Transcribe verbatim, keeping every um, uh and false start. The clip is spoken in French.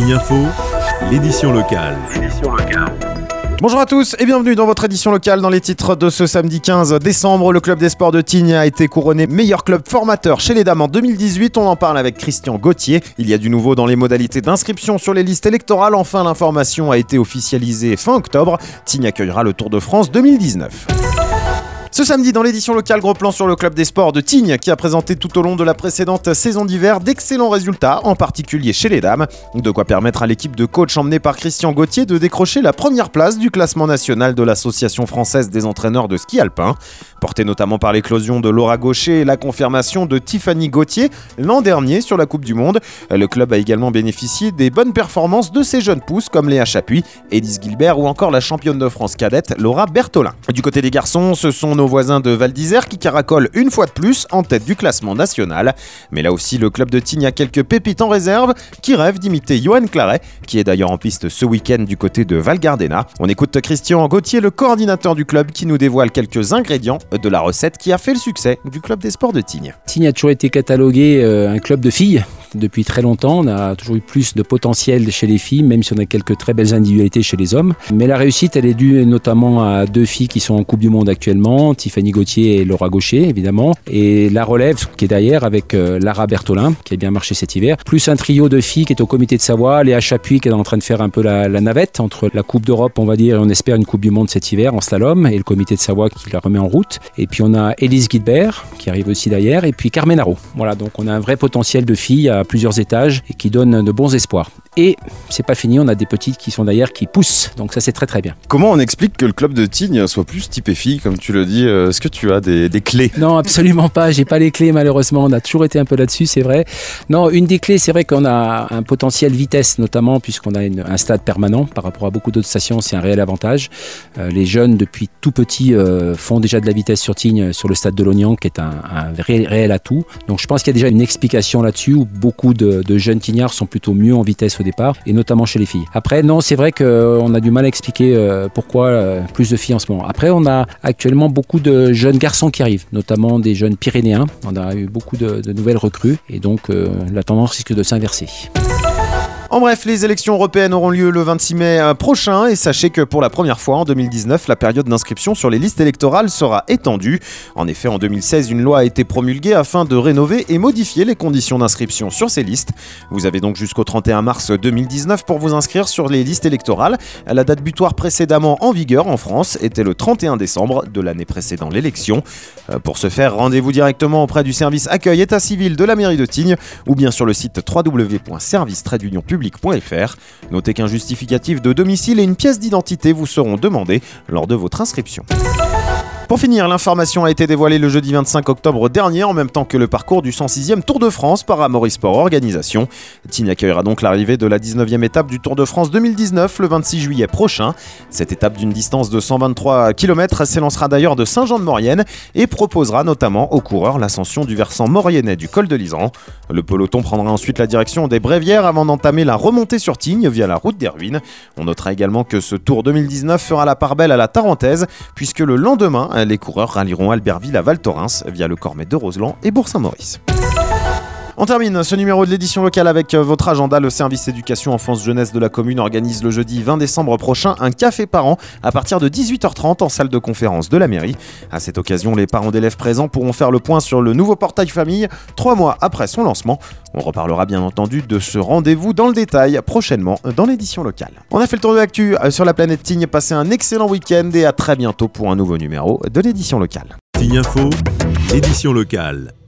Tignes Info, l'édition locale. Bonjour à tous et bienvenue dans votre édition locale. Dans les titres de ce samedi quinze décembre, le club des sports de Tignes a été couronné meilleur club formateur chez les dames en deux mille dix-huit. On en parle avec Christian Gauthier. Il y a du nouveau dans les modalités d'inscription sur les listes électorales. Enfin, l'information a été officialisée fin octobre. Tignes accueillera le Tour de France deux mille dix-neuf. Ce samedi, dans l'édition locale, gros plan sur le club des sports de Tignes qui a présenté tout au long de la précédente saison d'hiver d'excellents résultats, en particulier chez les dames. De quoi permettre à l'équipe de coach emmenée par Christian Gauthier de décrocher la première place du classement national de l'Association française des entraîneurs de ski alpin. Porté notamment par l'éclosion de Laura Gaucher et la confirmation de Tiffany Gauthier l'an dernier sur la Coupe du Monde, le club a également bénéficié des bonnes performances de ses jeunes pousses comme Léa Chapuis, Élise Gilbert ou encore la championne de France cadette Laura Bertholin. Du côté des garçons, ce sont nos voisins de Val d'Isère qui caracolent une fois de plus en tête du classement national. Mais là aussi, le club de Tignes a quelques pépites en réserve qui rêvent d'imiter Johan Claret, qui est d'ailleurs en piste ce week-end du côté de Val Gardena. On écoute Christian Gauthier, le coordinateur du club, qui nous dévoile quelques ingrédients de la recette qui a fait le succès du club des sports de Tignes. Tignes a toujours été catalogué euh, un club de filles depuis très longtemps. On a toujours eu plus de potentiel chez les filles, même si on a quelques très belles individualités chez les hommes. Mais la réussite, elle est due notamment à deux filles qui sont en Coupe du Monde actuellement, Tiffany Gauthier et Laura Gaucher, évidemment. Et la relève qui est derrière avec euh, Lara Bertholin, qui a bien marché cet hiver. Plus un trio de filles qui est au comité de Savoie, Léa Chapuis qui est en train de faire un peu la, la navette entre la Coupe d'Europe, on va dire, et on espère une Coupe du Monde cet hiver en slalom, et le comité de Savoie qui la remet en route. Et puis on a Élise Gilbert qui arrive aussi derrière, et puis Carmen Haro. Voilà, donc on a un vrai potentiel de filles à plusieurs étages et qui donne de bons espoirs. Et c'est pas fini, on a des petites qui sont derrière qui poussent, donc ça c'est très très bien. Comment on explique que le club de Tignes soit plus typé filles, comme tu le dis? Est-ce que tu as des, des clés? Non, absolument pas, j'ai pas les clés malheureusement, on a toujours été un peu là-dessus, c'est vrai. Non, une des clés, c'est vrai qu'on a un potentiel vitesse notamment, puisqu'on a une, un stade permanent par rapport à beaucoup d'autres stations, c'est un réel avantage. Euh, les jeunes depuis tout petit euh, font déjà de la vitesse sur Tignes, sur le stade de l'Oignan, qui est un, un réel, réel atout. Donc je pense qu'il y a déjà une explication là-dessus, où beaucoup de, de jeunes tignards sont plutôt mieux en vitesse au départ, et notamment chez les filles. Après, non, c'est vrai qu'on a du mal à expliquer euh, pourquoi euh, plus de filles en ce moment. Après, on a actuellement beaucoup de jeunes garçons qui arrivent, notamment des jeunes pyrénéens. On a eu beaucoup de, de nouvelles recrues, et donc euh, la tendance risque de s'inverser. En bref, les élections européennes auront lieu le vingt-six mai prochain et sachez que pour la première fois en deux mille dix-neuf, la période d'inscription sur les listes électorales sera étendue. En effet, en deux mille seize, une loi a été promulguée afin de rénover et modifier les conditions d'inscription sur ces listes. Vous avez donc jusqu'au trente et un mars deux mille dix-neuf pour vous inscrire sur les listes électorales. La date butoir précédemment en vigueur en France était le trente et un décembre de l'année précédant l'élection. Pour ce faire, rendez-vous directement auprès du service accueil état civil de la mairie de Tignes ou bien sur le site w w w point service tiret union public point f r. Notez qu'un justificatif de domicile et une pièce d'identité vous seront demandés lors de votre inscription. Pour finir, l'information a été dévoilée le jeudi vingt-cinq octobre dernier, en même temps que le parcours du cent sixième Tour de France par Amaury Sport Organisation. Tignes accueillera donc l'arrivée de la dix-neuvième étape du Tour de France deux mille dix-neuf le vingt-six juillet prochain. Cette étape d'une distance de cent vingt-trois kilomètres s'élancera d'ailleurs de Saint-Jean-de-Maurienne et proposera notamment aux coureurs l'ascension du versant mauriennais du col de l'Isran. Le peloton prendra ensuite la direction des Brévières avant d'entamer la remontée sur Tignes via la route des Ruines. On notera également que ce Tour deux mille dix-neuf fera la part belle à la Tarentaise, puisque le lendemain, les coureurs rallieront Albertville à Val Thorens via le Cormet de Roseland et Bourg-Saint-Maurice. On termine ce numéro de l'édition locale avec votre agenda. Le service éducation enfance jeunesse de la commune organise le jeudi vingt décembre prochain un café parents à partir de dix-huit heures trente en salle de conférence de la mairie. À cette occasion, les parents d'élèves présents pourront faire le point sur le nouveau portail famille trois mois après son lancement. On reparlera bien entendu de ce rendez-vous dans le détail prochainement dans l'édition locale. On a fait le tour de l'actu sur la planète Tignes. Passez un excellent week-end et à très bientôt pour un nouveau numéro de l'édition locale. Tignes Info, édition locale.